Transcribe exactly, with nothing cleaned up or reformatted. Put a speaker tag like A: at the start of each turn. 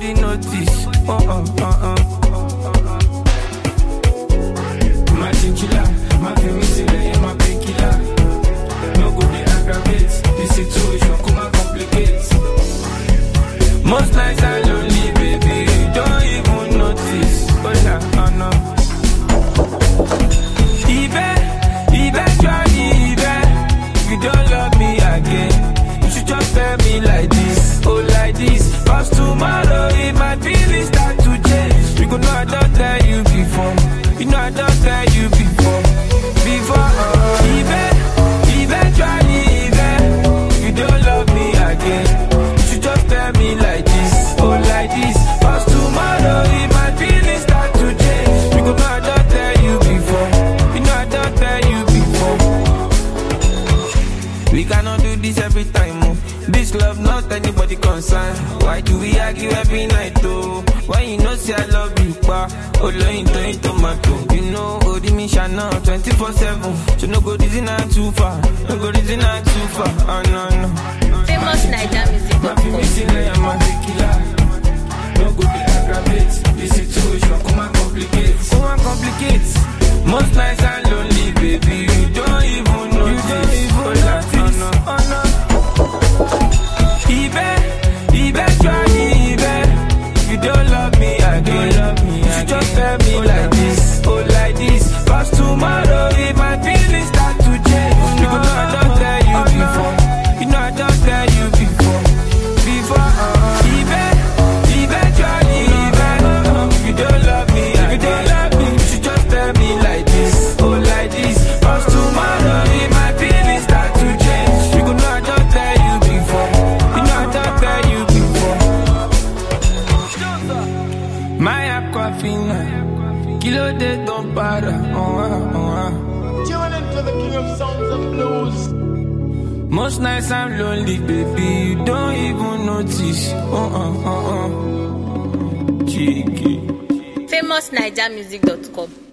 A: nobody notice. Oh, oh, oh, oh. My chinchilla, my femicilla, my painkiller. No go dey aggravate the situation, come and complicate. Most nights I'm lonely, baby, you don't even notice. Oh yeah, oh no. Even, eventually, even if you don't love me again, you should just tell me like this, oh like this. Cause tomorrow if my feelings start to change, you go know I don't tell you before. You know I don't tell you before. Before, uh, even, eventually, even if you don't love me again, you should just tell me like this, oh like this. Cause tomorrow if my feelings start to change, you go know I don't tell you before. You know I don't tell you before. We cannot do this every time, oh. This love not anybody concerned. Why do we argue every night, though? Why you know say I love you, pa? Oh, loin to in tomato. You know, oh, the mission now, twenty-four seven. So no go reason not too far. No go reason not too far. Oh, no, no.
B: Famous Naija music.
A: My missing layer, my killer. No go be aggravate the situation, come and complicate. Come and complicate. Most nights I'm lonely, baby. You don't even know. You don't even notice. Oh, no, oh, no. Even, eventually, even if you don't love me again, love me you should just tell me like this, oh like this. Cause tomorrow if my feelings start to change, you know I don't tell you before. You know I don't tell you before. Before, uh, even, eventually, even if you don't love me again, if you don't love me, you should just tell me like this, oh like this. Cause tomorrow if my feelings start to change, you know I don't tell you before. You know I don't tell you before. My aquafina, kilo de don't para, oh ah, oh ah.
C: Tune into the king of sounds and blues.
A: Most nights I'm lonely, baby, you don't even notice. Oh oh oh oh. Cheeky.
B: famous naija music dot com